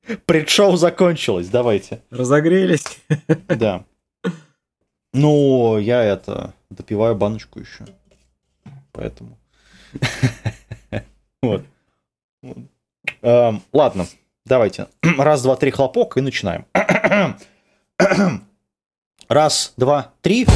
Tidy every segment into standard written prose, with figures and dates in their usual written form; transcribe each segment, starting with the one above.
Предшоу закончилось, давайте. Разогрелись. Да. Ну, я допиваю баночку еще. Поэтому. Вот. Ладно, давайте. Раз, два, три, хлопок и начинаем. Раз, два, три.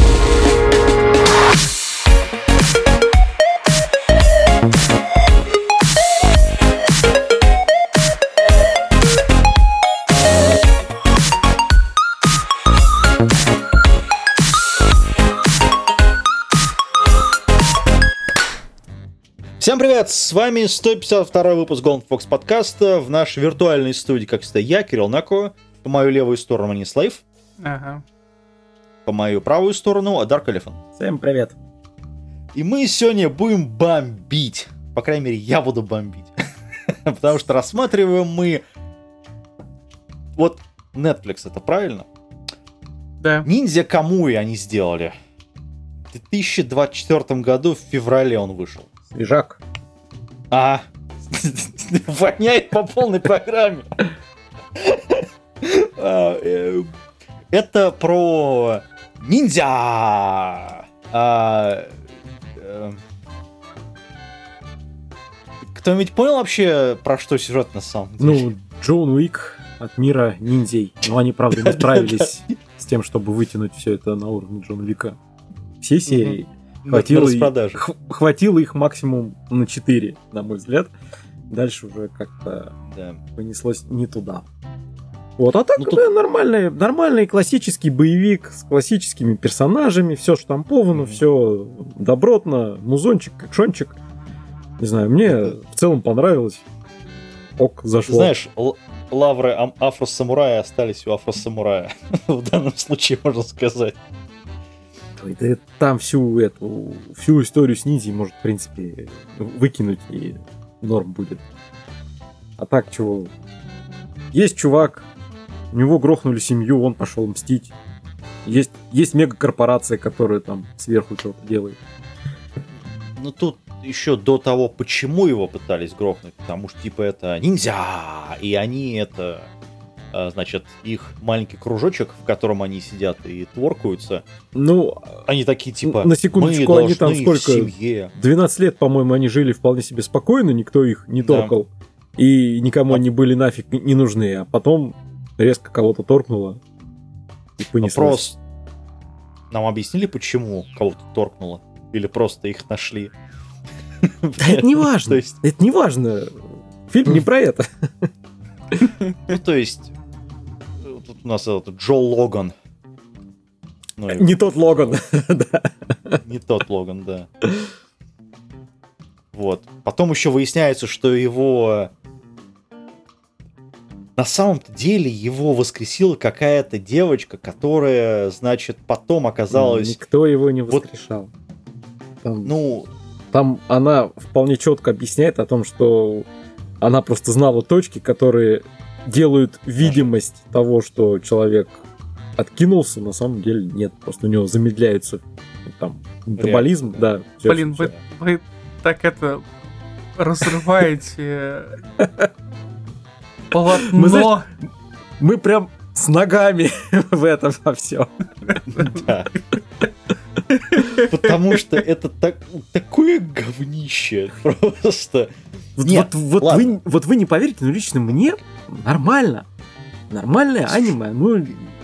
Всем привет, с вами 152 выпуск Golden Fox подкаста. В нашей виртуальной студии, как всегда, я, Кирилл Нако. По мою левую сторону не Слейв. Ага. По мою правую сторону Dark Elephant. Всем привет. И мы сегодня будем бомбить. По крайней мере, я буду бомбить. Потому что рассматриваем мы... Вот Netflix, это правильно? Да. Ниндзя Камуи они сделали. В 2024 году в феврале он вышел. Свежак. Воняет по полной программе. Это про ниндзя. Кто-нибудь понял вообще, про что сюжет на самом деле? Ну, Джон Уик от мира ниндзей. Но они, правда, не справились с тем, чтобы вытянуть все это на уровне Джона Уика. Все серии. Хватило их максимум на 4, на мой взгляд. Дальше уже как-то понеслось не туда. Вот, а так нормальный классический боевик с классическими персонажами, все штамповано, все добротно, музончик, экшончик. Не знаю, мне в целом понравилось. Ок, зашло. Знаешь, лавры афро-самурая остались у афро-самурая. В данном случае, можно сказать. Там всю историю с ниндзей может, в принципе, выкинуть, и норм будет. А так, чего? Есть чувак, у него грохнули семью, он пошел мстить. Есть мегакорпорация, которая там сверху что-то делает. Ну тут еще до того, почему его пытались грохнуть, потому что типа это ниндзя, и они это... Значит, их маленький кружочек, в котором они сидят и творкаются, ну, они такие типа, на секундочку, мы они там сколько? в семье. 12 лет, по-моему, они жили вполне себе спокойно, никто их не торкал, и никому они были нафиг не нужны, а потом резко кого-то торкнуло и понеслось. Вопрос, нам объяснили, почему кого-то торкнуло? Или просто их нашли? Да это не важно, это не важно, фильм не про это. Ну, то есть, тут у нас Джо Логан. Не тот Логан. Не тот Логан, да. Вот. Потом еще выясняется, что его... На самом-то деле его воскресила какая-то девочка, которая, значит, потом оказалась... Никто его не воскрешал. Там она вполне четко объясняет о том, что... Она просто знала точки, которые делают видимость того, что человек откинулся, на самом деле нет. Просто у него замедляется там метаболизм. Да, блин, вы так это разрываете полотно. Мы прям с ногами в этом во всем. Да. Потому что это такое говнище. Просто... Вот вы не поверите, но лично мне нормально. Нормальное аниме. Ну,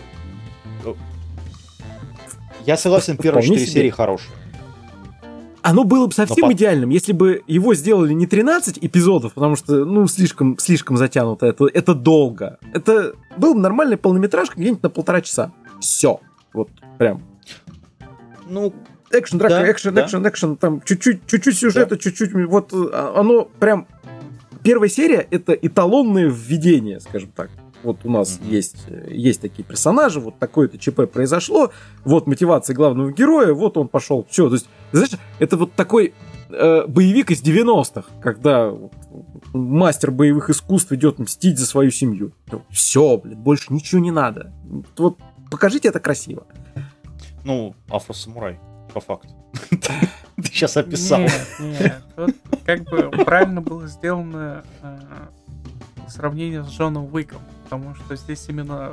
я согласен, первые 4 серии хорошие. Оно было бы совсем идеальным, если бы его сделали не 13 эпизодов, потому что, слишком затянуто. Это долго. Это был бы нормальный полнометражка где-нибудь на 1,5 часа. Все. Вот прям. Ну, экшен, драка, экшен, там чуть-чуть сюжета, чуть-чуть, вот оно прям... Первая серия — это эталонное введение, скажем так. Вот у нас есть такие персонажи, вот такое-то ЧП произошло, вот мотивация главного героя, вот он пошел, все. То есть, знаешь, это вот такой боевик из 90-х, когда мастер боевых искусств идет мстить за свою семью. Все, блин, больше ничего не надо. Вот покажите это красиво. Ну, афро-самурай, по факту. Ты сейчас описал. Нет. Вот как бы правильно было сделано сравнение с Джоном Уиком, потому что здесь именно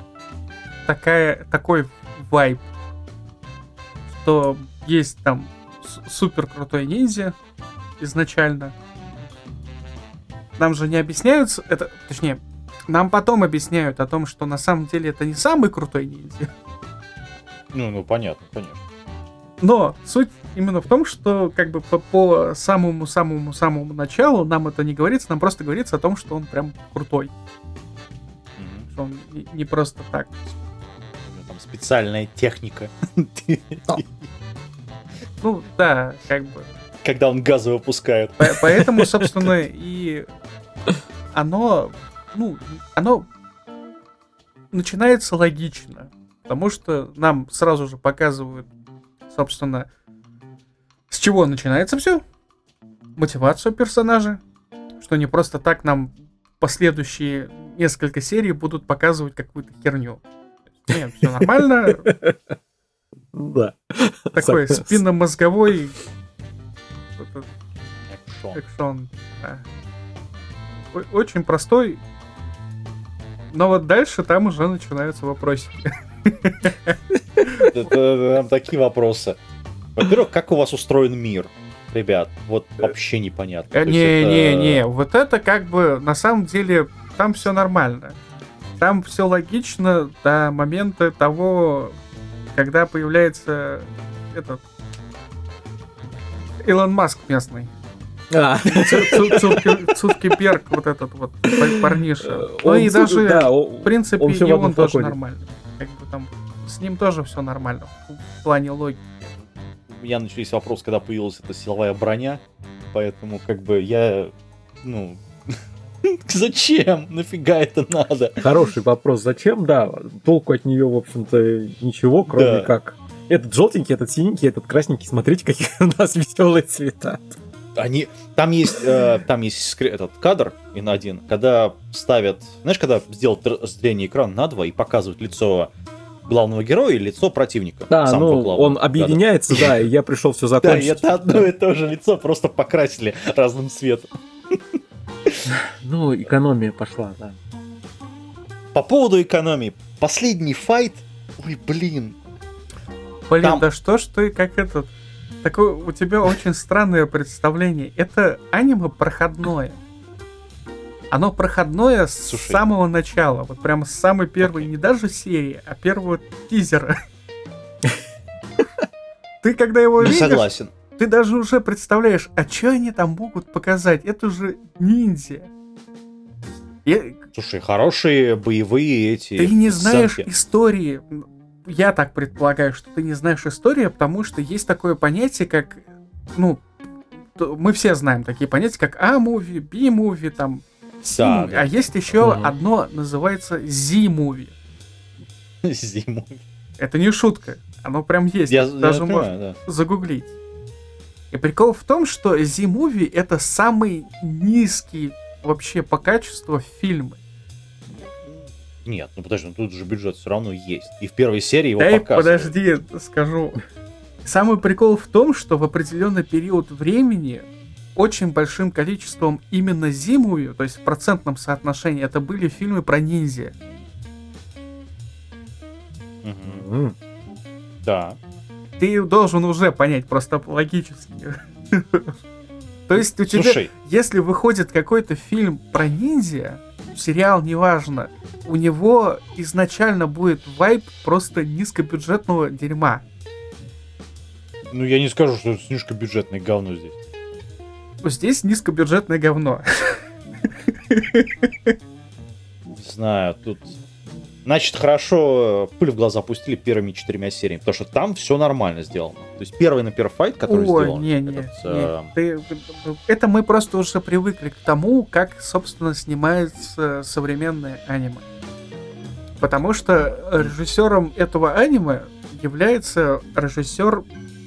такой вайб, что есть там супер крутой ниндзя изначально. Нам же не объясняют это, точнее, нам потом объясняют о том, что на самом деле это не самый крутой ниндзя. Ну, понятно, конечно. Но суть именно в том, что как бы по самому началу нам это не говорится, нам просто говорится о том, что он прям крутой. Что он не просто так. Там специальная техника. Ну, да, как бы. Когда он газы выпускает. Поэтому, собственно, и оно начинается логично. Потому что нам сразу же показывают, собственно, с чего начинается все. Мотивацию персонажа. Что не просто так нам последующие несколько серий будут показывать какую-то херню. Нет, все нормально. Да. Такой спинномозговой экшон. Да. Очень простой. Но вот дальше там уже начинаются вопросики. Это там такие вопросы. Во-первых, как у вас устроен мир? Ребят, вот вообще непонятно. Не, вот это как бы на самом деле там все нормально. Там все логично до момента того, когда появляется этот Илон Маск местный. Цукерберг, вот этот вот парниша. Ну и даже, в принципе, и он тоже нормально. Как бы там с ним тоже все нормально в плане логики. У меня начались вопросы, когда появилась эта силовая броня, поэтому как бы я, зачем? Нафига это надо? Хороший вопрос, зачем, да. Толку от нее, в общем-то, ничего, кроме как этот желтенький, этот синенький, этот красненький. Смотрите, какие у нас веселые цвета. Там есть этот кадр один, когда ставят, знаешь, когда сделать разделение экрана на два и показывают лицо главного героя и лицо противника. Да, он объединяется, да, и я пришел все закончить. Да, это одно и то же лицо, просто покрасили разным цветом. Ну, экономия пошла, да. По поводу экономии. Последний файт, ой, блин. Да что ж ты, как этот... Такое у тебя очень странное представление. Это аниме проходное. Оно проходное с самого начала. Вот прямо с самой первой, не даже серии, а первого тизера. Ты когда его видишь, согласен. Ты даже уже представляешь, а что они там могут показать? Это же ниндзя. Слушай, хорошие боевые эти... Ты не знаешь истории. Я так предполагаю, что ты не знаешь историю, потому что есть такое понятие, как... мы все знаем такие понятия, как А-муви, Би-муви, там... Да. А есть еще одно, называется Z-муви. Z-муви. Это не шутка. Оно прям есть. Даже можно загуглить. И прикол в том, что Z-муви это самый низкий вообще по качеству фильмы. Нет, подожди, тут же бюджет все равно есть. И в первой серии его показывают. Подожди, скажу. Самый прикол в том, что в определенный период времени очень большим количеством именно Z-муви, то есть в процентном соотношении, это были фильмы про ниндзя. Да. Ты должен уже понять просто логически. То есть у тебя, если выходит какой-то фильм про ниндзя, сериал, неважно, у него изначально будет вайб просто низкобюджетного дерьма. Я не скажу, что это низкобюджетное говно здесь. Здесь низкобюджетное говно. Не знаю, тут... Значит, хорошо пыль в глаза пустили первыми 4 сериями, потому что там все нормально сделано. То есть первый файт, который сделан... Это мы просто уже привыкли к тому, как, собственно, снимается современное аниме. Потому что режиссером этого аниме является режиссер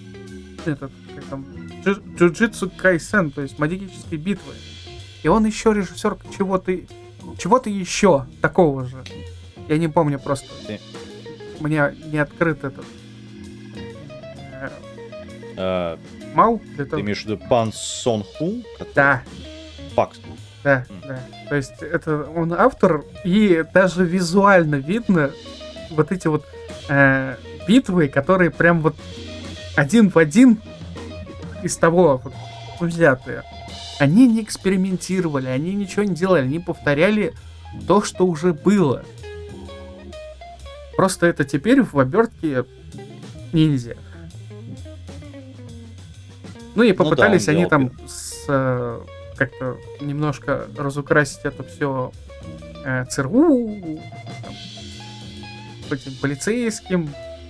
Джуджитсу Кайсен, то есть магические битвы. И он еще режиссер чего-то еще такого же. Я не помню просто. У меня не открыт этот. Мау? Ты имеешь в виду Пан Сон Ху? Да. Пак. Да. То есть это он автор, и даже визуально видно вот эти вот битвы, которые прям вот один в один из того вот взятые. Они не экспериментировали, они ничего не делали, они повторяли то, что уже было. Просто это теперь в обертке ниндзя. Ну и попытались они там как-то немножко разукрасить это все ЦРУ, этим полицейским,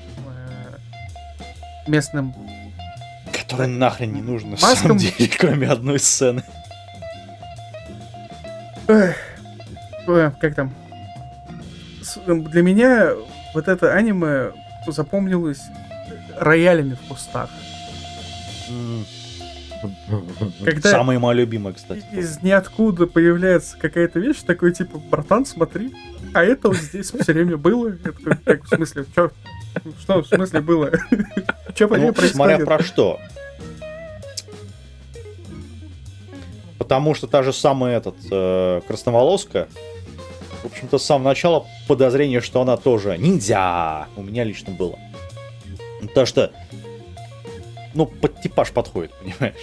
местным, Который нахрен не нужно, на маскам. самом деле, кроме одной сцены. Как там? Для меня вот это аниме запомнилось роялями в кустах. Когда Самое мое любимое, кстати. из ниоткуда появляется какая-то вещь, такой типа, братан, смотри, а это вот здесь все время было. Я такой, как, в смысле, что в смысле было? Что по ней происходит? Смотря про что. Потому что та же самая красноволоска, в общем-то, с самого начала подозрение, что она тоже ниндзя. У меня лично было. Потому что, под типаж подходит, понимаешь?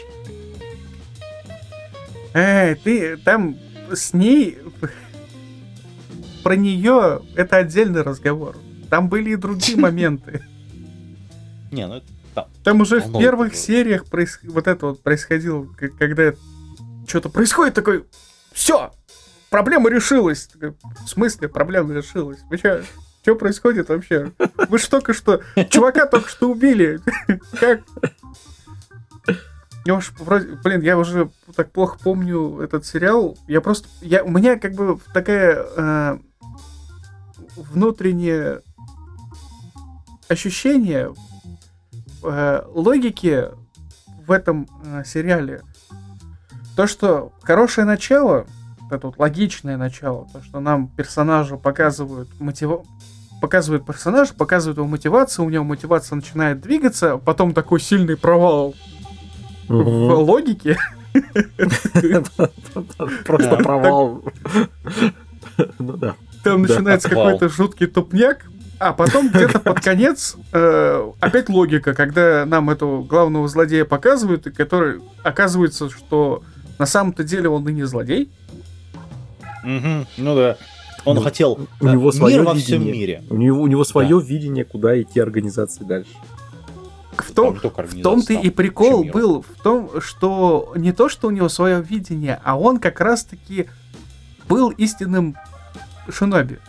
Ты там с ней... Про нее это отдельный разговор. Там были и другие моменты. Не, ну это... Там уже в первых сериях вот это вот происходило, когда что-то происходит, такой, все, проблема решилась. В смысле проблема решилась? Вы что происходит вообще? Вы ж только что, чувака только что убили. Как? Я уже так плохо помню этот сериал. У меня как бы такая внутреннее ощущение логики в этом сериале. То, что хорошее начало, это вот логичное начало, то, что нам персонажу показывают персонажа, показывают его мотивацию, у него мотивация начинает двигаться, потом такой сильный провал в логике. Просто провал. Ну да. Там начинается какой-то жуткий тупняк, а потом где-то под конец опять логика, когда нам этого главного злодея показывают, и который оказывается, что на самом-то деле он и не злодей. Ну да. Он хотел у него свое во видение. всем мире. У него свое видение, куда идти организации дальше. В том-то и прикол был в том, что не то, что у него свое видение, а он как раз-таки был истинным шиноби.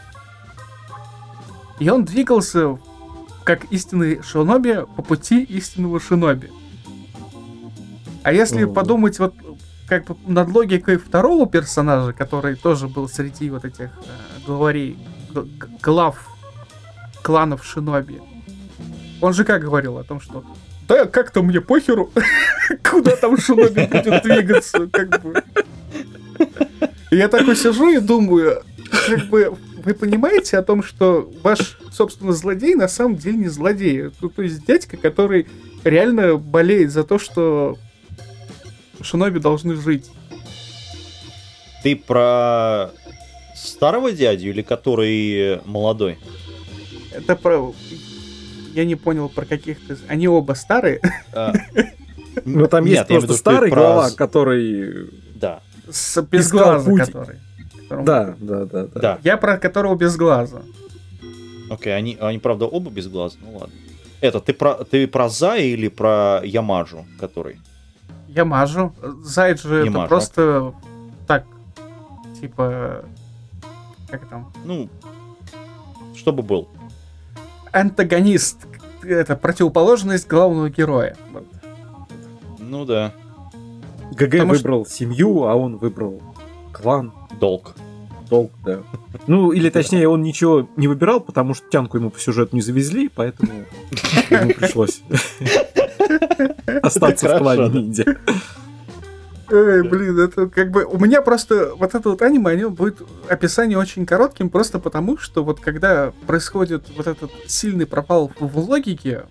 И он двигался как истинный шиноби по пути истинного шиноби. А если подумать вот как бы над логикой второго персонажа, который тоже был среди вот этих главарей, глав кланов шиноби, он же как говорил о том, что да как-то мне похеру, куда там шиноби будет двигаться, как бы. И я такой сижу и думаю, как бы вы понимаете о том, что ваш, собственно, злодей на самом деле не злодей. То есть дядька, который реально болеет за то, что шиноби должны жить. Ты про старого дядю или который молодой? Это про... Я не понял, про каких ты... Они оба старые? Ну там есть просто старый глава, который... Да. Без глаза, который. Да. Я про которого без глаза. Окей, они правда оба без глаза, ну ладно. Ты про Зая или про Ямаджу, который? Ямаджу. Зай же это просто так, типа, как там? Ну, чтобы был. Антагонист. Это противоположность главного героя. Вот. Ну да. ГГ выбрал семью, а он выбрал клан. Долг, да. Ну, или точнее, он ничего не выбирал, потому что тянку ему по сюжету не завезли, поэтому ему пришлось остаться в клане ниндзя. Эй, блин, это как бы... У меня просто вот это вот аниме, оно будет описание очень коротким, просто потому, что вот когда происходит вот этот сильный пропал в логике,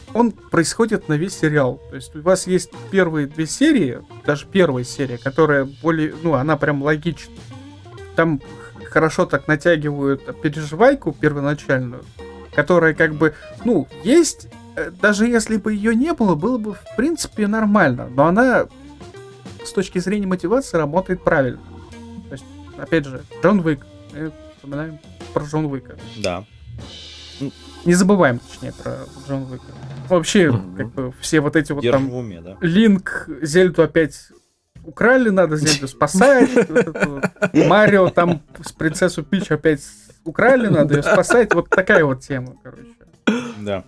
он происходит на весь сериал. То есть у вас есть первые 2 серии, даже первая серия, которая более, она прям логична. Там хорошо так натягивают переживайку первоначальную, которая как бы, есть, даже если бы ее не было бы в принципе нормально, но она с точки зрения мотивации работает правильно. То есть, опять же, Джон Уик. Вспоминаем про Джон Уика. Да. Не забываем, точнее, про Джон Уика. Вообще, как бы, все вот эти вот Держим там... в уме, да. Линк, Зельду опять украли, надо Зельду спасать. Марио там с принцессу Пич опять украли, надо ее спасать. Вот такая вот тема, короче. Да.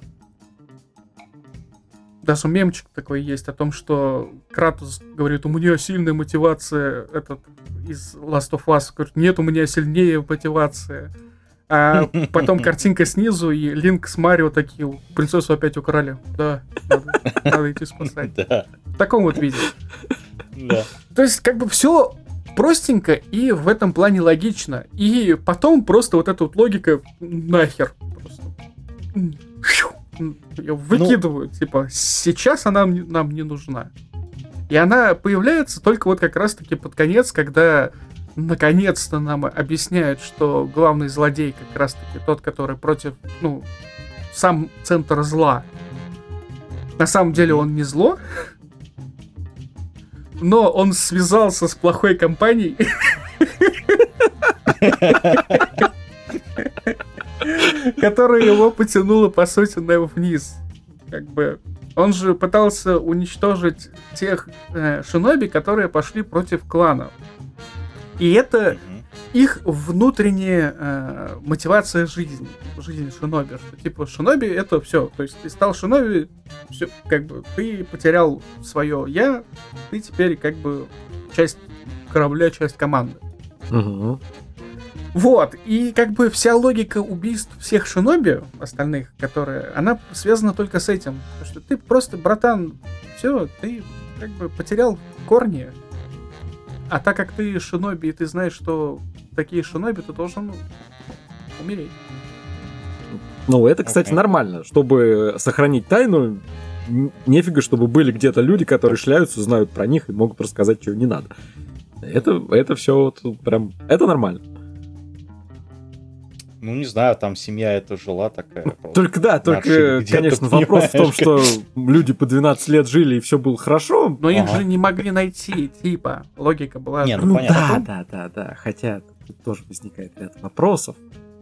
Даже мемчик такой есть о том, что Кратос говорит, у меня сильная мотивация, из Last of Us, говорит, нет, у меня сильнее мотивация. А потом картинка снизу, и Линк с Марио такие, принцессу опять украли. Да, надо идти спасать. Да. В таком вот виде. Да. То есть, как бы все простенько и в этом плане логично. И потом просто вот эта вот логика нахер. Просто ее выкидывают. Типа, сейчас она нам не нужна. И она появляется только вот как раз-таки под конец, когда наконец-то нам объясняют, что главный злодей как раз-таки тот, который против, сам центр зла. На самом деле он не зло, но он связался с плохой компанией, которая его потянула, по сути, вниз. Как бы он же пытался уничтожить тех шиноби, которые пошли против клана. И это их внутренняя мотивация жизни шиноби. Что типа шиноби это все. То есть ты стал шиноби, все, как бы ты потерял свое я, ты теперь как бы часть корабля, часть команды. Вот, и как бы вся логика убийств всех шиноби, остальных, она связана только с этим. Потому что ты просто, братан, все, ты как бы потерял корни. А так как ты шиноби, и ты знаешь, что такие шиноби, ты должен умереть. Это, кстати, нормально. Чтобы сохранить тайну, нефига, чтобы были где-то люди, которые шляются, знают про них и могут рассказать, чего не надо. Это все прям... Это нормально. Не знаю, там семья эта жила такая. Только, конечно, вопрос в том, что люди по 12 лет жили и все было хорошо. Но их же не могли найти, типа. Логика была... понятно. Да. Хотя тут тоже возникает ряд вопросов.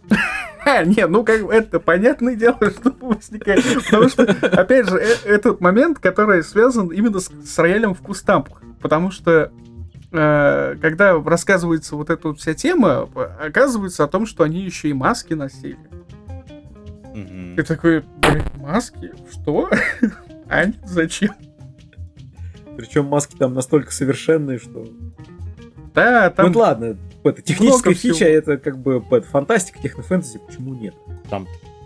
Это понятное дело, что возникает. Потому что, опять же, этот момент, который связан именно с роялем в кустампах. Потому что когда рассказывается вот эта вот вся тема, оказывается о том, что они еще и маски носили. И такой, маски? Что? А зачем? Причем маски там настолько совершенные, что... Да, там... ладно, это техническая фича, это как бы фантастика, технофэнтези, почему нет? Там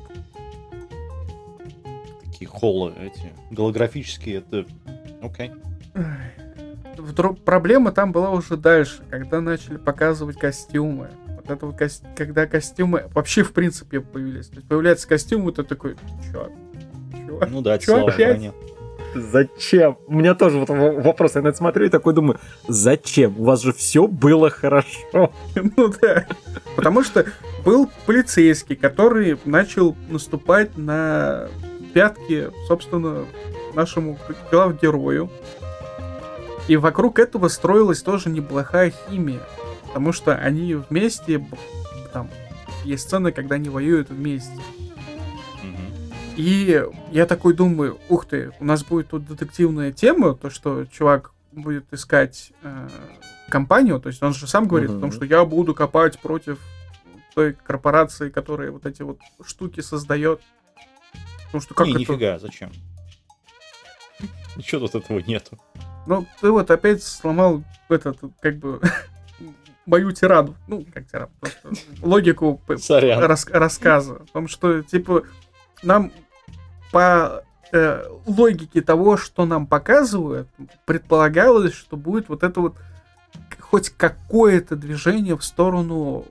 такие холлы эти, голографические, это... Окей. Проблема там была уже дальше, когда начали показывать костюмы. Вот это вот когда костюмы вообще в принципе появились. То есть появляется костюм, и ты такой, чё? Чё опять? Зачем? У меня тоже вот вопрос, я на это смотрю и такой думаю, зачем? У вас же все было хорошо. Да. Потому что был полицейский, который начал наступать на пятки, собственно, нашему главгерою. И вокруг этого строилась тоже неплохая химия. Потому что они вместе... Там есть сцены, когда они воюют вместе. И я такой думаю, ух ты, у нас будет тут детективная тема, то, что чувак будет искать компанию. То есть он же сам говорит о том, что я буду копать против той корпорации, которая вот эти вот штуки создает. Потому что как нифига, зачем? Ничего тут этого нету. Ты вот опять сломал мою тираду. Как тираду, просто логику рассказа. О том, что, типа, нам по логике того, что нам показывают, предполагалось, что будет вот это вот хоть какое-то движение в сторону,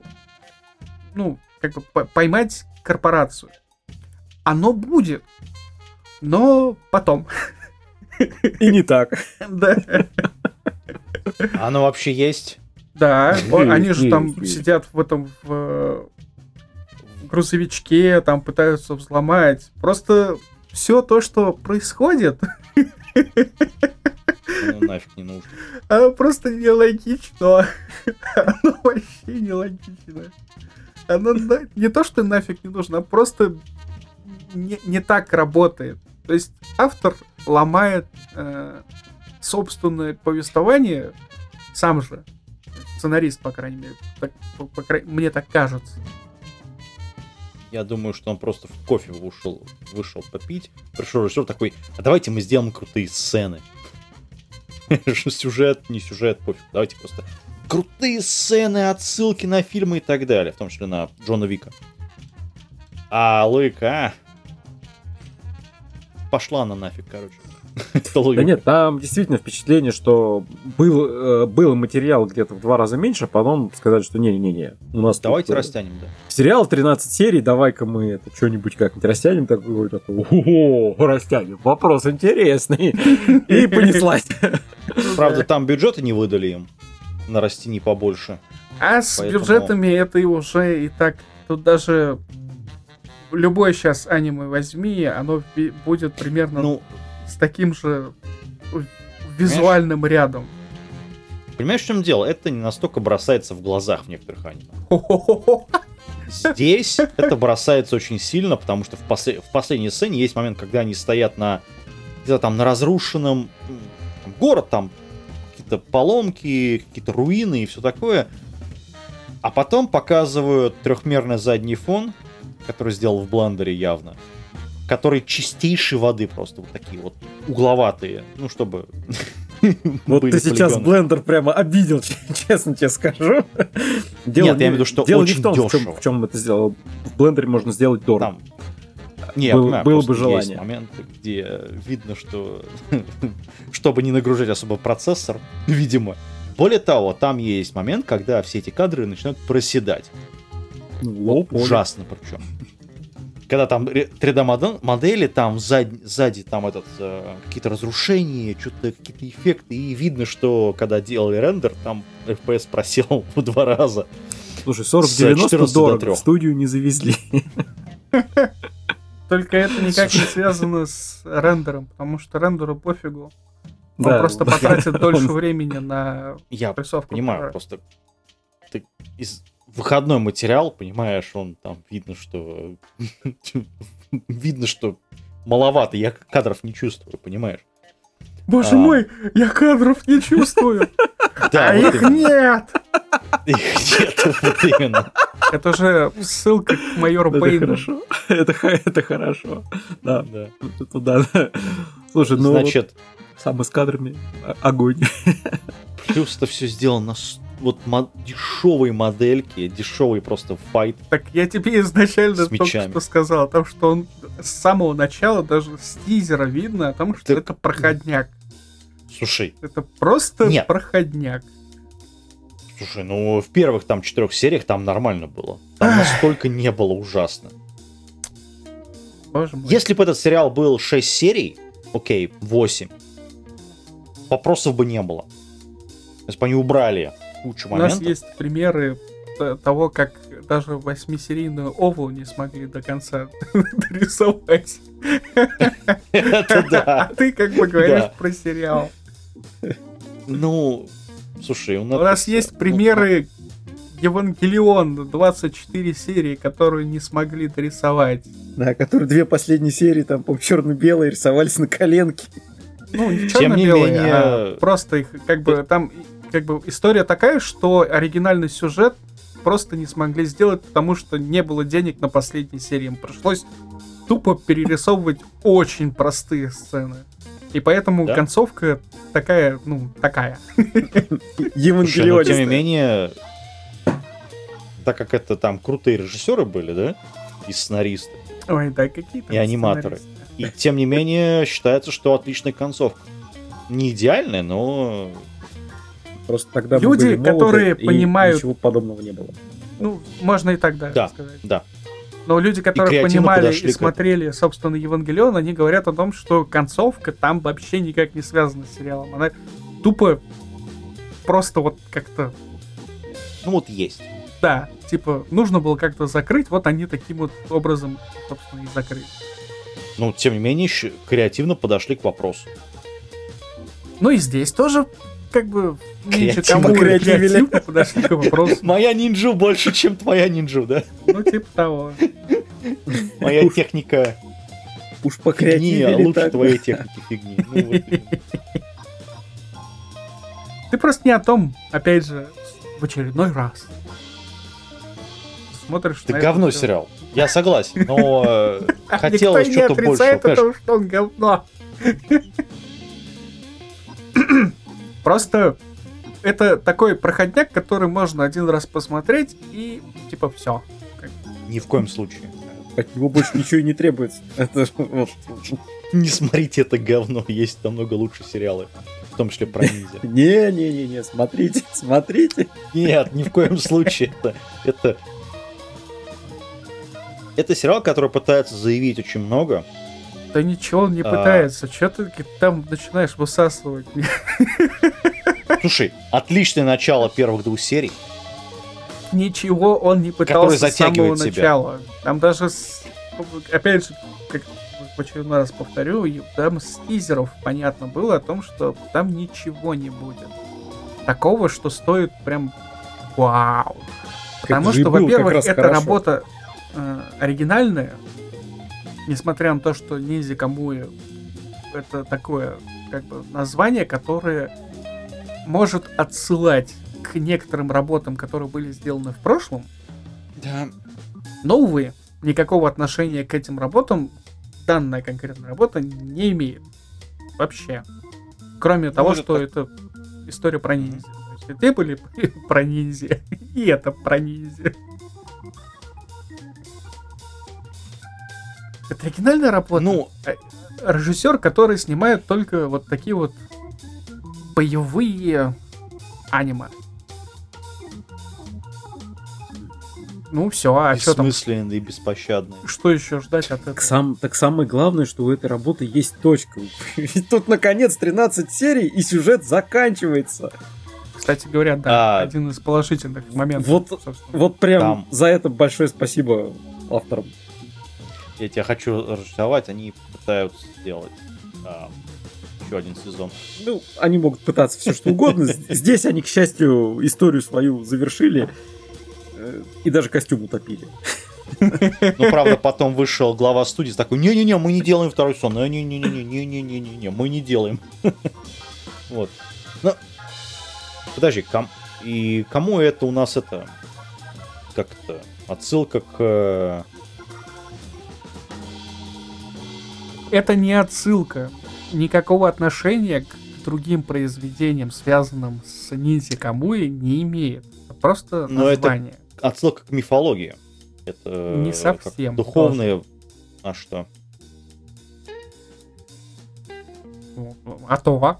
поймать корпорацию. Оно будет. Но потом. И не так. Да. Оно вообще есть? Да, они же там есть. сидят в этом в грузовичке, там пытаются взломать. Просто все то, что происходит, Ну, нафиг не нужно. оно просто нелогично. Оно вообще нелогично. Оно не то, что нафиг не нужно, а просто не так работает. То есть автор ломает собственное повествование сам же. Сценарист, по крайней мере. Мне так кажется. Я думаю, что он просто в кофе вышел попить. Пришел режиссер такой, а давайте мы сделаем крутые сцены. Сюжет, не сюжет, пофиг. Давайте просто крутые сцены, отсылки на фильмы и так далее. В том числе на Джона Вика. А логика... Пошла она нафиг, короче. Да нет, там действительно впечатление, что был материал где-то в 2 раза меньше, а потом сказали, что не-не-не. У нас Давайте тут, растянем, да. сериал 13 серий, давай-ка мы это что-нибудь как-нибудь растянем. Такой, о, растянем, вопрос интересный. И понеслась. Правда, там бюджеты не выдали им. На растяни побольше. А с Поэтому- бюджетами это и уже и так. Тут даже любое сейчас аниме возьми, оно будет примерно Ну, с таким же визуальным рядом. понимаешь, в чем дело? Это не настолько бросается в глазах в некоторых аниме. Здесь это бросается очень сильно, потому что в последней сцене есть момент, когда они стоят где-то там на разрушенном там, город, там какие-то поломки, какие-то руины и все такое. А потом показывают трехмерный задний фон, который сделал в блендере явно, который чистейшей воды просто вот такие вот угловатые, ну чтобы Вот были ты сейчас полигоны. блендер прямо обидел, честно тебе скажу. Дело Нет, я имею в виду, что дело не очень в том, дешево. в чем это сделал. В блендере можно сделать дорого. Там. Не, я Было- понимаю, было бы просто есть желание. моменты, где видно, что чтобы не нагружать особо процессор, видимо. Более того, там есть момент, когда все эти кадры начинают проседать. Лоу поли. Ужасно причем. Когда там 3D-модели, там сзади там какие-то разрушения, что-то какие-то эффекты, и видно, что когда делали рендер, там FPS просел в 2 раза. Слушай, с 40-90 14 до дорого, 3. в студию не завезли. Только это никак не связано с рендером, потому что рендеру пофигу. Он Да, просто да. потратит дольше Он- времени на Я рисовку. понимаю, просто ты выходной материал, понимаешь, он там видно, что маловато, я кадров не чувствую, понимаешь? Боже мой, я кадров не чувствую. Да, А вот их именно. нет! Их нет, вот именно. Это же ссылка к майору Это Пейну. хорошо. Это хорошо. Да, Да. туда. Слушай, ну Значит, сам с кадрами огонь. плюс это все сделано дешевые модельки, дешевый просто файт. Так я тебе изначально С только мечами. что сказал, о том, что он с самого начала, даже с тизера видно, о том, что Так- это проходняк. Слушай, Это просто Нет. проходняк. ну в первых там 4 сериях там нормально было. Там настолько не было ужасно. Боже мой. Если бы этот сериал был 6 серий, окей, 8, вопросов бы не было. Если бы они убрали кучу У нас моментов. есть примеры того, как даже 8-серийную Ову не смогли до конца дорисовать. Это да. А ты как бы говоришь Да. про сериал. Ну, слушай, У нас есть примеры Евангелион, 24 серии, которые не смогли дорисовать. Да, которые 2 последние серии, там, по черно-белые, рисовались на коленке. Ну, не Тем не черно-белые, менее- а просто их как бы там как бы история такая, что оригинальный сюжет просто не смогли сделать, потому что не было денег на последней серии. Им пришлось тупо перерисовывать очень простые сцены. И поэтому Да? концовка такая, ну, такая. Слушай, но Евангелион. тем не менее, так как это там крутые режиссеры были, да, и сценаристы, Ой, да, какие-то И аниматоры. сценаристы. и тем не менее считается, что отличная концовка. Не идеальная, но Просто тогда мы Люди, были молоды, которые и понимают- ничего подобного не было. Ну, можно и так даже Да. сказать. да. Но люди, которые понимали и смотрели, собственно, Евангелион, они говорят о том, что концовка там вообще никак не связана с сериалом. Она тупо просто вот как-то... Ну вот есть. Да, типа, нужно было как-то закрыть, вот они таким вот образом, собственно, и закрыли. Ну, тем не менее, креативно подошли к вопросу. Ну и здесь тоже, как бы, креативно подошли к вопросу. Моя нинджу больше, чем твоя нинджу, да? Ну, типа того. Моя техника уж покреативили лучше твоей техники фигни. Ну, вот. Ты просто не о том, опять же, в очередной раз. Смотришь ты говно сериал. Я согласен, но хотелось что-то больше. Никто не отрицает того, что он говно. Просто это такой проходняк, который можно один раз посмотреть и типа все. Ни в коем случае. От него больше ничего и не требуется. Это вот. Не смотрите это говно, есть намного лучше сериалы. В том числе про ниндзя. Не, смотрите. Нет, ни в коем случае. Это сериал, который пытается заявить очень много. Да ничего он не пытается. Чё ты там начинаешь высасывать? Слушай, отличное начало первых 2 серий. Ничего он не пытался с самого начала. Там даже, опять же, как в очередной раз повторю, там с тизеров понятно было о том, что там ничего не будет такого, что стоит прям вау. Потому что, во-первых, эта работа оригинальная, несмотря на то, что Ниндзя Камуи это такое как бы название, которое может отсылать к некоторым работам, которые были сделаны в прошлом. Да. Но, увы, никакого отношения к этим работам данная конкретная работа не имеет. Вообще. Кроме того, что это история про ниндзя. То есть те были про ниндзя, и это про ниндзя. Это оригинальная работа. Ну, режиссер, который снимает только вот такие вот боевые аниме. Ну все, а что там? Бессмысленный и беспощадный. Что еще ждать от этого? Так самое главное, что у этой работы есть точка. Ведь тут наконец 13 серий и сюжет заканчивается. Кстати говоря, да, один из положительных моментов. Вот прям там. За это большое спасибо авторам. Я тебя хочу разочаровать, они пытаются сделать еще один сезон. Ну, они могут пытаться все что угодно. Здесь они, к счастью, историю свою завершили и даже костюм утопили. Ну, правда, потом вышел глава студии такой: не-не-не, мы не делаем второй сезон. Не-не-не, мы не делаем. Вот. Ну, подожди, и кому это у нас это? Как это? Отсылка к... Это не отсылка. Никакого отношения к другим произведениям, связанным с Ниндзя Камуи, не имеет. Просто название. Это отсылка к мифологии. Это не совсем. Духовные... Тоже. А что? А то.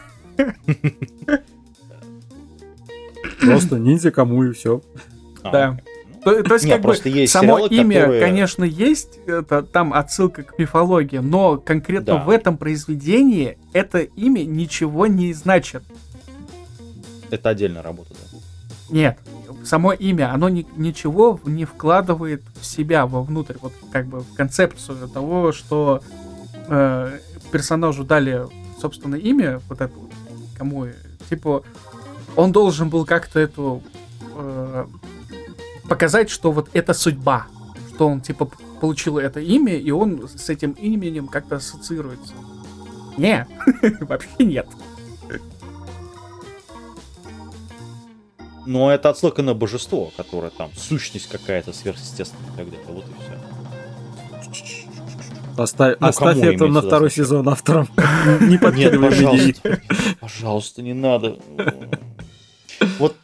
Просто Ниндзя Камуи, все. Да. То есть, как бы, само сериалы, имя, которые... конечно, есть, это, там отсылка к мифологии, но конкретно в этом произведении это имя ничего не значит. Это отдельная работа, да? Нет, само имя, оно ничего не вкладывает в себя, вовнутрь, вот как бы в концепцию того, что персонажу дали, собственно, имя, вот это вот, кому, типа, он должен был как-то эту... показать, что вот это судьба, что он типа получил это имя, и он с этим именем как-то ассоциируется. Нет, вообще нет. Но это отсылка на божество, которое там, сущность какая-то сверхъестественная и так далее. Вот и все. Оставь это на второй сезон авторам. Не подкидывай людей. Пожалуйста, не надо. Вот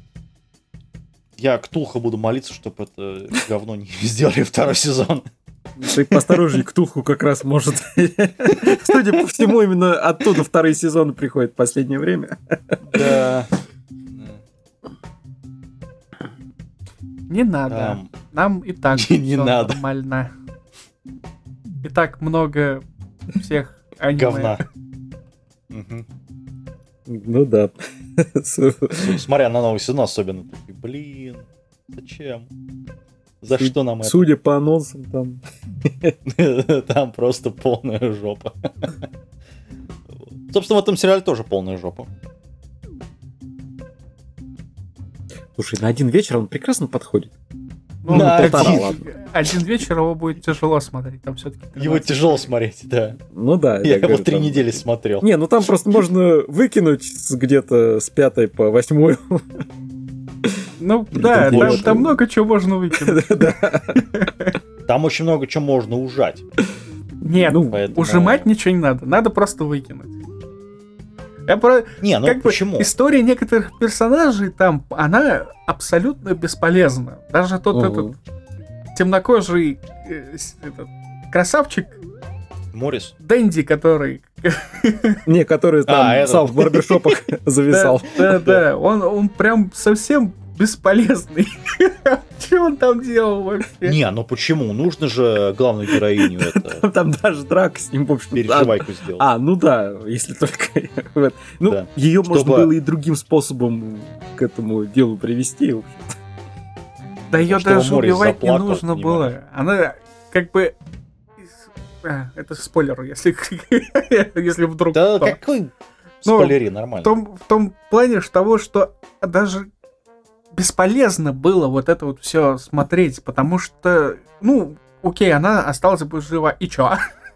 я Ктулху буду молиться, чтобы это говно не сделали второй сезон. Ты поосторожней, Ктулху как раз может. Судя по всему, именно оттуда вторые сезоны приходят в последнее время. Да. Не надо. Нам и так Не всё надо. нормально. И так много всех аниме. Говна. Мгм. Ну да. Смотря на новый сезон особенно. Такой, блин, зачем? За что нам это? Судя по анонсам, там... Там просто полная жопа. Собственно, в этом сериале тоже полная жопа. Слушай, на один вечер он прекрасно подходит. Ну, На полтора, один. ладно. один вечер его будет тяжело смотреть. Там все-таки Его тяжело смотреть, да. Ну да. Я его говорю, 3 там- недели смотрел. Не, ну там просто можно выкинуть где-то с 5 по 8. Ну, Или да, там больше. там много чего можно выкинуть. Там очень много чего можно ужать. Нет, Ну, Поэтому- ужимать ничего не надо. Надо просто выкинуть. Я про... Не, ну как бы почему? история некоторых персонажей там, она абсолютно бесполезна. Даже тот этот темнокожий этот красавчик Моррис? Дэнди, который... Не, который там этот. сам в барбершопах зависал. Да, он прям совсем бесполезный. Что он там делал вообще? Не, ну почему? Нужно же главную героиню это Там даже драка с ним, в общем. переживайку сделать. Ну да, если только... вот. Ну, Да. ее можно Чтобы- было и другим способом к этому делу привести. в общем. Да ее Чтобы даже Моррис убивать не заплакал, нужно понимаешь? было. Она как бы... это спойлер, если, если вдруг... Да кто. какой спойлери, нормально. В том плане того, что даже бесполезно было вот это вот все смотреть, потому что, ну, окей, она осталась бы жива, и чё?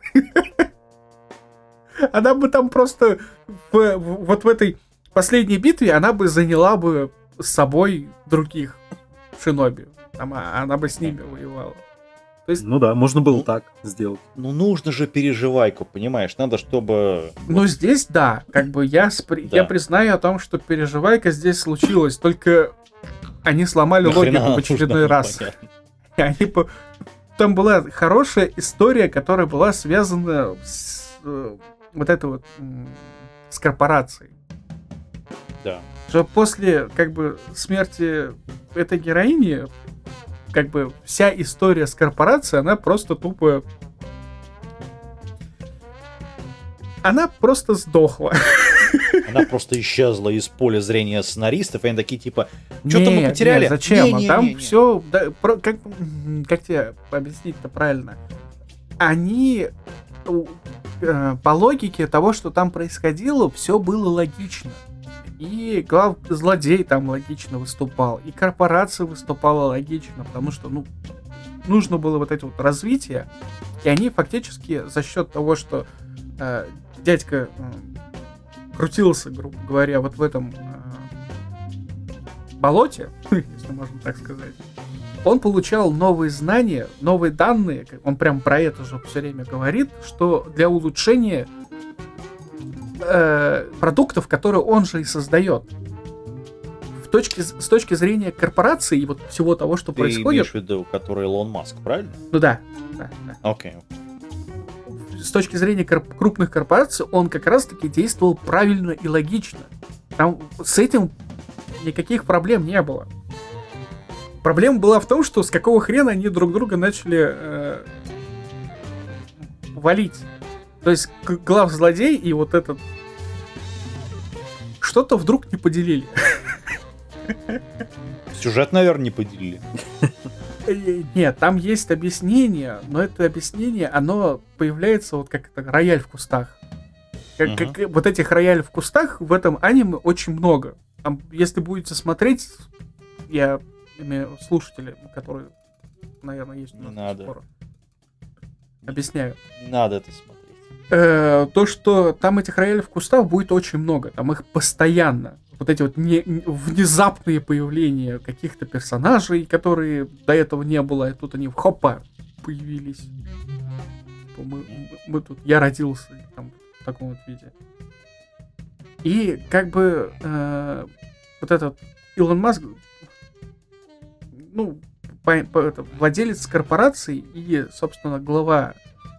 Она бы там просто вот в этой последней битве она бы заняла бы с собой других шиноби. Она бы с ними воевала. То есть, Ну да, можно было так сделать. Ну нужно же переживайку, понимаешь? Надо, чтобы... ну, здесь, да, как бы я Да. признаю о том, что переживайка здесь случилась, только они сломали Нахрена логику в нужно, очередной раз. непонятно. Там была хорошая история, которая была связана с вот этой вот с корпорацией. Да. Что после как бы смерти этой героини, как бы вся история с корпорацией, она просто тупо... Она просто сдохла. Она просто исчезла из поля зрения сценаристов, и они такие типа, что-то мы Не, потеряли. не, зачем? Не-не-не-не. Там все... как тебе объяснить-то правильно? Они... по логике того, что там происходило, все было логично. И злодей там логично выступал, и корпорация выступала логично, потому что, ну, нужно было вот это вот развитие, и они фактически за счет того, что дядька крутился, грубо говоря, вот в этом болоте, если можно так сказать, он получал новые знания, новые данные, он прям про это же все время говорит, что для улучшения продуктов, которые он же и создает. С точки зрения корпорации и вот всего того, что Ты происходит... имеешь в виду, который Илон Маск, правильно? Ну да. Окей. С точки зрения крупных корпораций он как раз-таки действовал правильно и логично. Там с этим никаких проблем не было. Проблема была в том, что с какого хрена они друг друга начали валить. То есть глав-злодей и вот этот что-то вдруг не поделили. Сюжет, наверное, не поделили. Нет, там есть объяснение, но это объяснение, оно появляется вот как это рояль в кустах. Как вот этих роялей в кустах в этом аниме очень много. Там, если будете смотреть, я имею слушатели, которые, наверное, есть у нас Не надо. скоро. Объясняю. Не надо это смотреть. То, что там этих роялей в кустах будет очень много. Там их постоянно. Вот эти вот внезапные появления каких-то персонажей, которые до этого не было, и тут они хопа появились. Мы тут, я родился там, в таком вот виде. И как бы вот этот Илон Маск, ну, владелец корпорации и, собственно, глава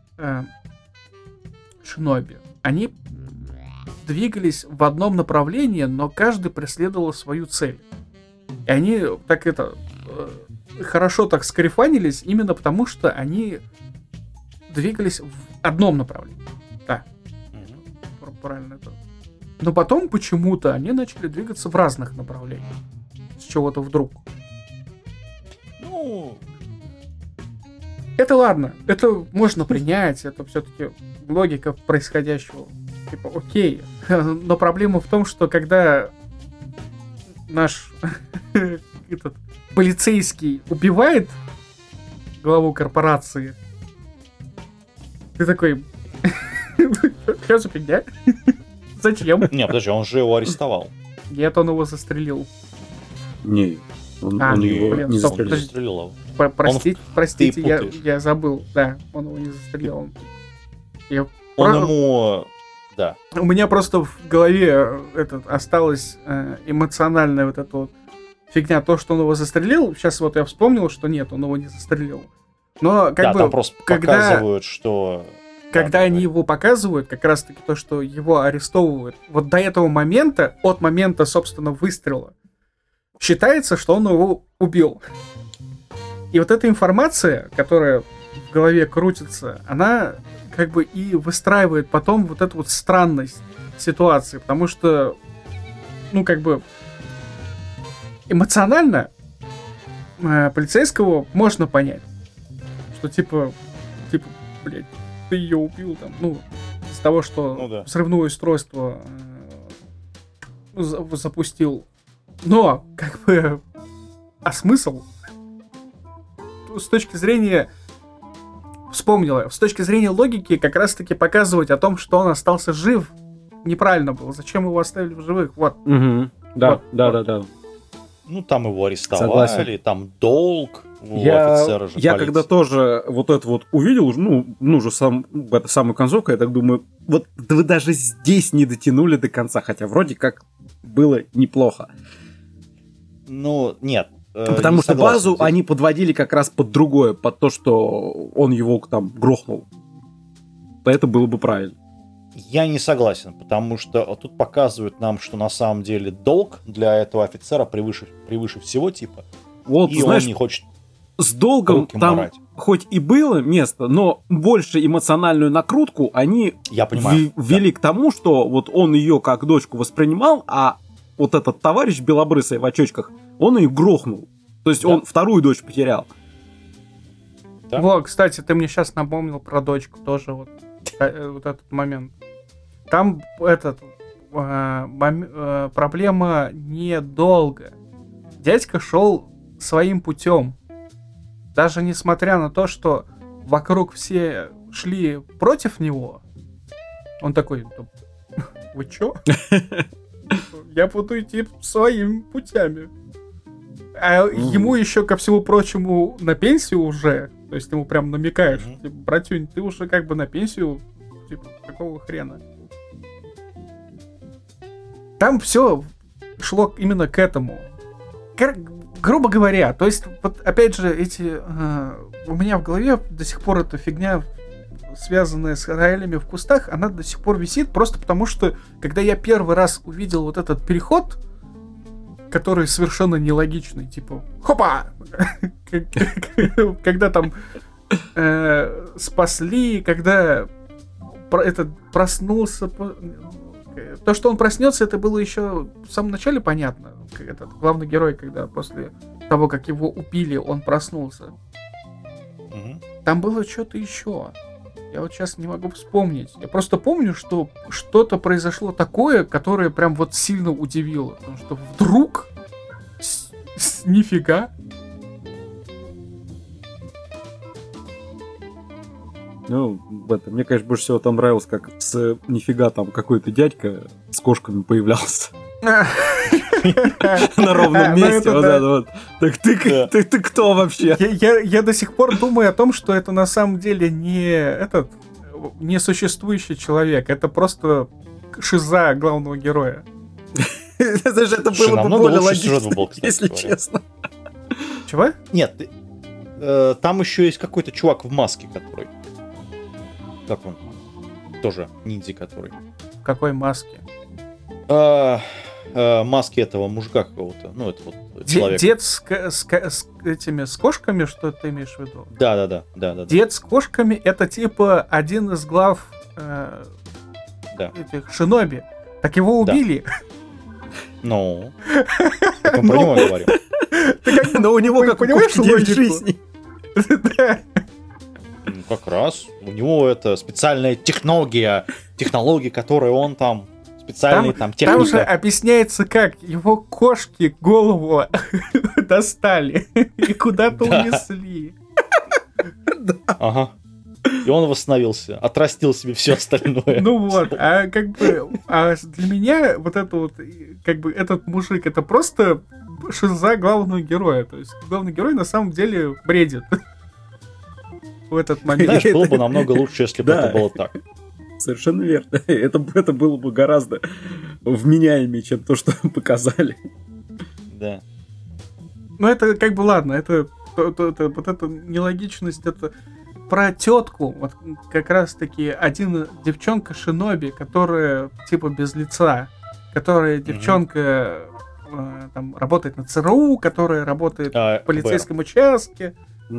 Шиноби, они двигались в одном направлении, но каждый преследовал свою цель. И они так хорошо так скарифанились именно потому, что они двигались в одном направлении. Да. Правильно это. Но потом почему-то они начали двигаться в разных направлениях. С чего-то вдруг. Ну... Это ладно. Это можно принять. Это все-таки логика происходящего. Типа, окей. Но проблема в том, что когда наш этот полицейский убивает главу корпорации, ты такой... Что за фигня? Зачем? Не, подожди, он же его арестовал. Нет, он его застрелил. Не, он его не застрелил. Простите, я забыл. Да, он его не застрелил. Он ему... Да. У меня просто в голове осталась эмоциональная вот эта вот фигня, то, что он его застрелил. Сейчас вот я вспомнил, что нет, он его не застрелил. Но как бы... там просто показывают, что... Когда они его показывают, как раз-таки то, что его арестовывают, вот до этого момента, от момента, собственно, выстрела, считается, что он его убил. И вот эта информация, которая в голове крутится, она как бы и выстраивает потом вот эту вот странность ситуации, потому что, ну, как бы эмоционально полицейского можно понять, что типа, блядь, ты ее убил, там, ну, из-за того, что взрывное устройство запустил. Но, как бы, а смысл? С точки зрения... Вспомнила. С точки зрения логики, как раз-таки показывать о том, что он остался жив, неправильно было. Зачем его оставили в живых? Вот. Угу. Да. Ну, там его арестовали, согласен. Там долг у офицера же. Я когда тоже вот это вот увидел, же это самую концовку, я так думаю, вот вы даже здесь не дотянули до конца, хотя вроде как было неплохо. Ну, нет. Потому что базу они подводили как раз под другое, под то, что он его там грохнул. Это было бы правильно. Я не согласен, потому что тут показывают нам, что на самом деле долг для этого офицера превыше всего, типа. Вот, и знаешь, он не хочет с долгом там морать. Хоть и было место, но больше эмоциональную накрутку они ввели к тому, что вот он ее как дочку воспринимал, а вот этот товарищ белобрысый в очочках, он ее грохнул. То есть он вторую дочь потерял. Да? Вот, кстати, ты мне сейчас напомнил про дочку тоже вот этот момент. Там проблема недолго. Дядька шел своим путем. Даже несмотря на то, что вокруг все шли против него, он такой: вы чё? Я буду идти своими путями. А ему еще, ко всему прочему, на пенсию уже. То есть ему прям намекаешь: типа, братюнь, ты уже как бы на пенсию. Типа, какого хрена? Там все шло именно к этому. Грубо говоря, то есть, вот опять же, у меня в голове до сих пор эта фигня, связанная с роялями в кустах, она до сих пор висит, просто потому что, когда я первый раз увидел вот этот переход, который совершенно нелогичный, типа, хопа! Когда там спасли, когда этот проснулся... То, что он проснется, это было еще в самом начале понятно. Этот главный герой, когда после того, как его убили, он проснулся. Там было что-то еще. Я вот сейчас не могу вспомнить. Я просто помню, что что-то произошло такое, которое прям вот сильно удивило. Потому что вдруг нифига. Ну, мне, конечно, больше всего там нравилось, как с нифига там какой-то дядька с кошками появлялся. На ровном месте. Вот это вот. Так ты кто вообще? Я до сих пор думаю о том, что это на самом деле не существующий человек. Это просто шиза главного героя. Это было бы более логично, если честно. Чего? Нет, там еще есть какой-то чувак в маске, который... Как он? Тоже ниндзя, который. В какой маске? маски этого мужика какого-то. Ну, это вот человек. Дед с этими с кошками, что ты имеешь в виду? Да. Дед с кошками — это типа один из глав этих шиноби. Так его убили. Ну, так мы про него говорим. Но у него как понимаешь логику? жизни. Да. Ну, как раз. У него это специальная технология, которую он там... Специальные там техника. Там же объясняется, как его кошки голову достали и куда-то унесли. Ага. И он восстановился, отрастил себе все остальное. Ну вот, а как бы, для меня вот это вот, как бы этот мужик, это просто шиза главного героя. То есть главный герой на самом деле бредит в этот момент. Знаешь, было бы намного лучше, если бы это было так. Совершенно верно. Это было бы гораздо вменяемее, чем то, что показали. Да. Ну это как бы ладно, это вот эта нелогичность, это про тетку, вот как раз таки один девчонка шиноби, которая типа без лица, которая девчонка там работает на ЦРУ, которая работает в полицейском участке.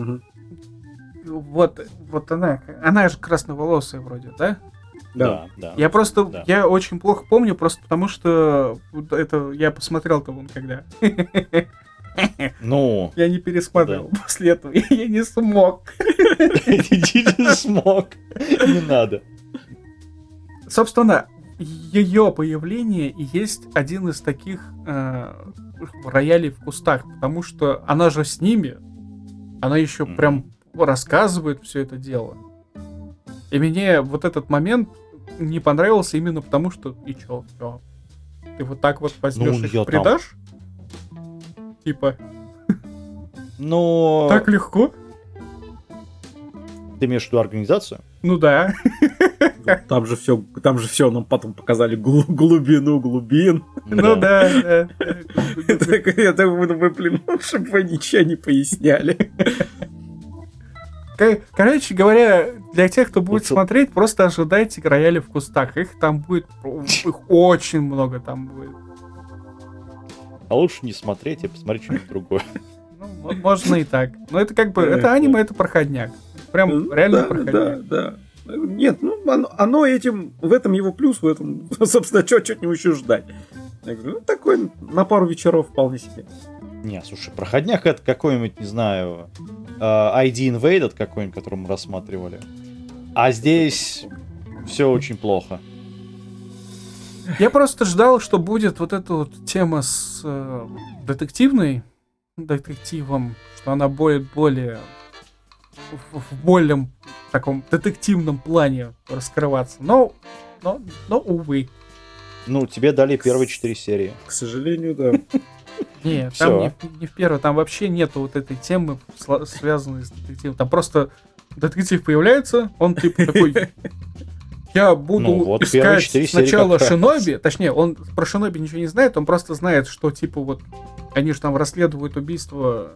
Вот она же красноволосая вроде, да? Да. Я просто, я очень плохо помню, просто потому что это я посмотрел-то вон когда. Ну. Я не пересмотрел после этого, я не смог. Не смог. Не надо. Собственно, ее появление и есть один из таких роялей в кустах, потому что она же с ними, она еще прям рассказывает все это дело. И мне вот этот момент не понравился именно потому, что и чё? Ты вот так вот возьмешь и предашь? Типа. Но... Так легко? Ты имеешь в виду организацию? Ну да. Там же все нам потом показали глубину глубин. Ну да. Я так буду выплюнул, чтобы вы ничего не поясняли. Короче говоря, для тех, кто будет смотреть, просто ожидайте рояли в кустах. Их там будет, их очень много там будет. А лучше не смотреть и посмотреть что-нибудь другое. Ну, можно и так. Но это как бы, это аниме, это проходняк. Прям реально проходняк. Да. Нет, ну оно этим, в этом его плюс, в этом, собственно, что от него еще ждать. Я говорю, ну такой на пару вечеров вполне себе. Не, слушай, проходняк это какой-нибудь, не знаю, ID Invaded какой-нибудь, который мы рассматривали. А здесь все очень плохо. Я просто ждал, что будет вот эта вот тема с детективом, что она будет более в более таком детективном плане раскрываться. Но увы. Ну, тебе дали первые 4 серии. К сожалению, да. Нет, там не в первой, там вообще нету вот этой темы, связанной с детективом. Там просто детектив появляется, он типа такой... Я буду искать сначала шиноби, точнее, он про шиноби ничего не знает, он просто знает, что типа вот они же там расследуют убийство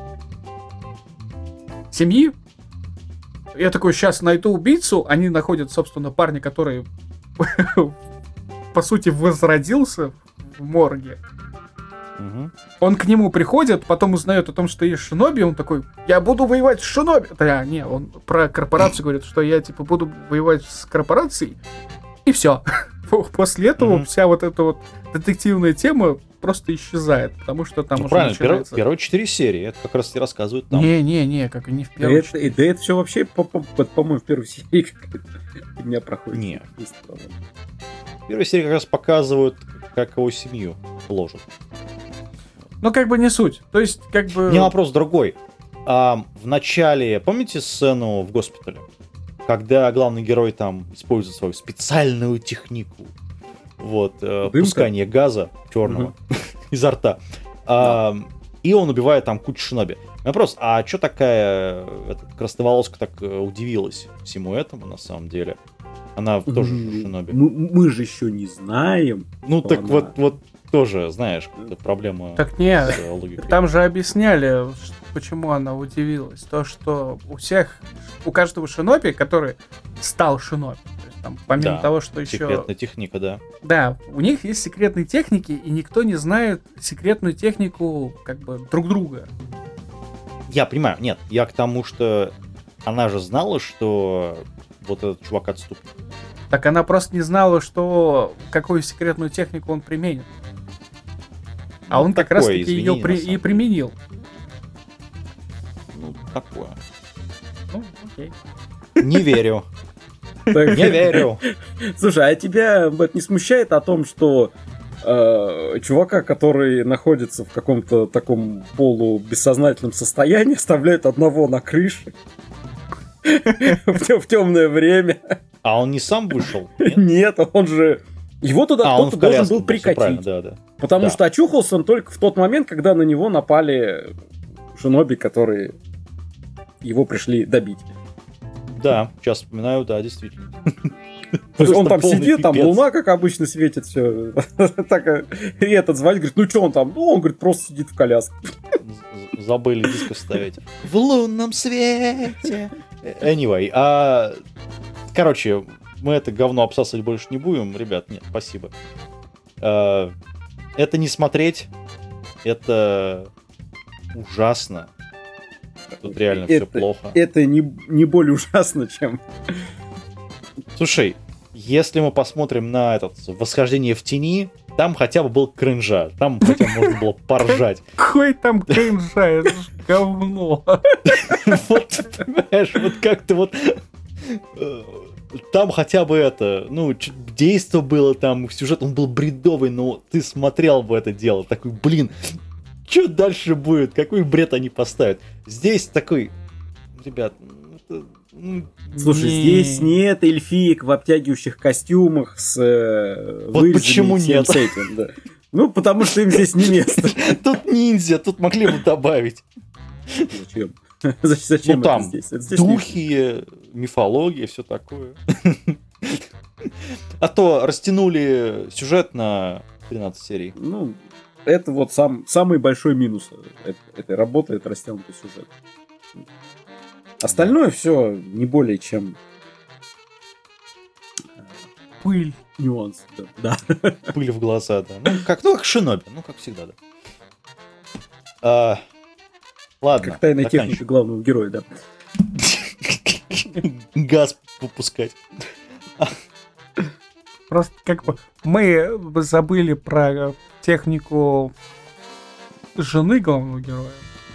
семьи. Я такой, сейчас найду убийцу, они находят, собственно, парня, который по сути возродился в морге. Он к нему приходит, потом узнает о том, что есть шиноби, он такой, я буду воевать с шиноби. Да, не, он про корпорацию говорит, что я типа буду воевать с корпорацией, и все. После этого вся вот эта вот детективная тема просто исчезает, потому что там уже начинается... Первые 4 серии, это как раз и рассказывают там. Не, как и не в первой. Да это все вообще, по-моему, в первой серии у меня проходит. Не. В первой серии как раз показывают, как его семью ложат. Ну, как бы не суть. То есть, как бы... Не, вопрос другой. В начале, помните сцену в госпитале? Когда главный герой там использует свою специальную технику. Вот, пускание газа черного изо рта. И он убивает там кучу шиноби. Вопрос, а что такая красноволоска так удивилась всему этому на самом деле? Она тоже шиноби. Мы же еще не знаем. Ну так она... вот тоже, знаешь, проблема. Так нет, там же объясняли, почему она удивилась. То, что у каждого шиноби, который стал шиноби, Там, помимо того, что еще... Секретная техника, да. Да, у них есть секретные техники, и никто не знает секретную технику как бы друг друга. Я понимаю, нет, я к тому, что она же знала, что вот этот чувак отступник. Так она просто не знала, какую секретную технику он применит. А он как раз таки ее и применил. Ну, такое. Ну, окей. Не верю. Не верю. Слушай, а тебя это не смущает о том, что чувака, который находится в каком-то таком полубессознательном состоянии, оставляют одного на крыше в темное время? А он не сам вышел? Нет, он же... Его туда кто-то должен был прикатить. Да. Потому что очухался он только в тот момент, когда на него напали шиноби, которые его пришли добить. Да, сейчас вспоминаю, да, действительно. То есть он там сидит, там луна, как обычно, светит, все. И этот звонит, говорит, ну что он там? Ну, он, говорит, просто сидит в коляске. Забыли диско вставить. В лунном свете. Anyway, короче, мы это говно обсасывать больше не будем. Ребят, нет, спасибо. Это не смотреть. Это ужасно. Тут реально все плохо. Это не более ужасно, чем... Слушай, если мы посмотрим на «Восхождение в тени», там хотя бы был кринжа. Там хотя бы можно было поржать. Какой там кринжа? Это же говно. Вот, понимаешь, вот как-то вот... Там хотя бы действо было там, сюжет, он был бредовый, но ты смотрел бы это дело, такой, блин, что дальше будет, какой бред они поставят. Здесь такой, ребят, слушай, здесь нет эльфиек в обтягивающих костюмах с вот почему нет? С этим, да. Ну, потому что им здесь не место. Тут ниндзя, тут могли бы добавить. Зачем? Зачем ну, там это здесь? Это здесь духи, мифология, все такое. А то растянули сюжет на 13 серий. Ну, это вот самый большой минус этой работы, это растянутый сюжет. Остальное все не более чем пыль. Нюанс, да. Пыль в глаза, да. Ну, как Шиноби, как всегда, да. Ладно. Как тайная техника главного героя, да. Газ выпускать. Просто как бы мы забыли про технику жены главного героя.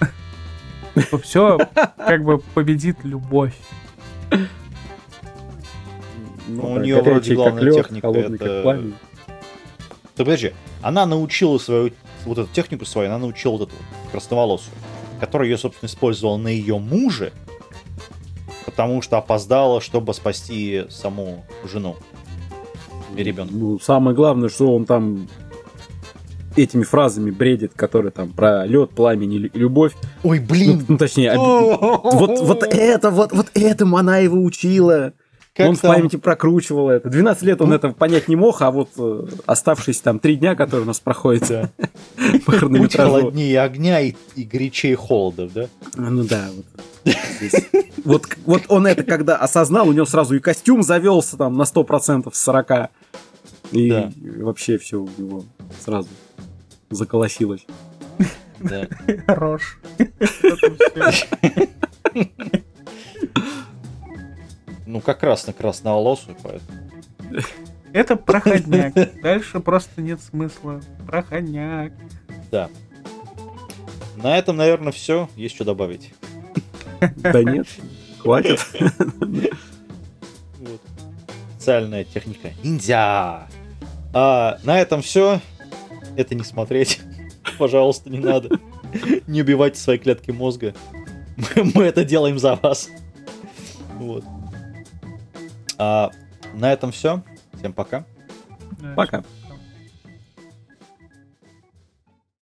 Все как бы победит любовь. У нее вроде главная техника это... Ты подожди, она научила свою вот эту технику свою, она научила вот эту красноволосую, которая ее, собственно, использовала на ее муже, потому что опоздала, чтобы спасти саму жену и ребенка. Ну, самое главное, что он там этими фразами бредит, которые там про лед, пламень и любовь. Ой, блин! Ну, точнее, вот этому она его учила. Он в памяти прокручивал это. 12 лет он это понять не мог, а вот оставшиеся там 3 дня, которые у нас проходят по хронометражу. Будь холоднее огня и горячее холодов, да? Ну да, вот он это когда осознал, у него сразу и костюм завелся там на 100% с 40%. И вообще все у него сразу заколосилось. Да. Хорош. Ну, как раз на красноволосую, поэтому. Это проходняк. Дальше просто нет смысла. Проходняк. Да. На этом, наверное, все. Есть что добавить? Да нет, хватит. Специальная техника ниндзя. На этом все. Это не смотреть. Пожалуйста, не надо. Не убивайте свои клетки мозга. Мы это делаем за вас. Вот. На этом все. Всем пока. Пока.